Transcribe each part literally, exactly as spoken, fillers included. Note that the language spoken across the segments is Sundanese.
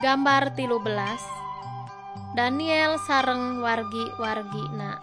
Gambar tilu belas Daniel sareng wargi-wargina.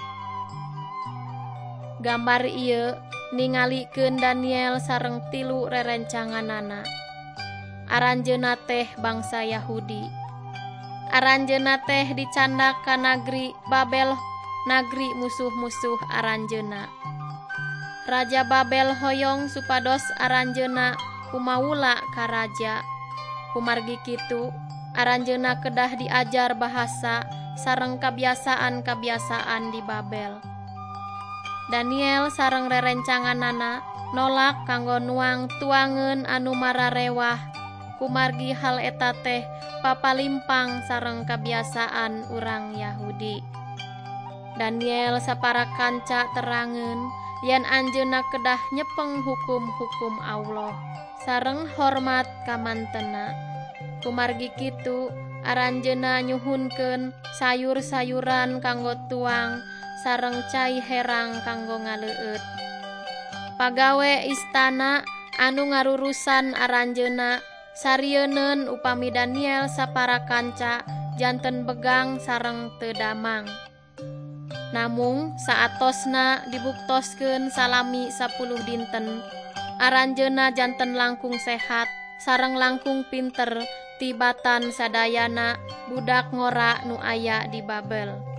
Gambar ieu ningalikeun Daniel sareng tilu rerencanganana. Aranjeunna teh bangsa Yahudi. Aranjeunna teh dicandak ka nagri Babel, nagri musuh-musuh aranjeunna. Raja Babel hoyong supados aranjeunna kumaula ka raja. Kumargi kitu, aranjeunna kedah diajar bahasa sareng kabiasaan-kabiasaan di Babel. Daniel sareng rerencanganana nolak kanggo nuang tuangeun anu mararewah, kumargi hal eta teh papalimpang sareng kabiasaan urang Yahudi. Daniel saparakanca terangeun yen anjeunna kedah nyepeng hukum-hukum Allah sareng hormat ka mantenna. Kumargi kitu, aranjeunna nyuhunkeun sayur-sayuran kanggo tuang sareng cai herang kanggo ngaleueut. Pagawe istana anu ngarurusan aranjeunna sarieun upami Daniel saparakanca janten begang sareng teu damang. Namung saatosna dibuktoskeun salami sapuluh dinten, aranjeunna janten langkung sehat sareng langkung pinter tibatan sadayana budak ngora nu aya di Babel.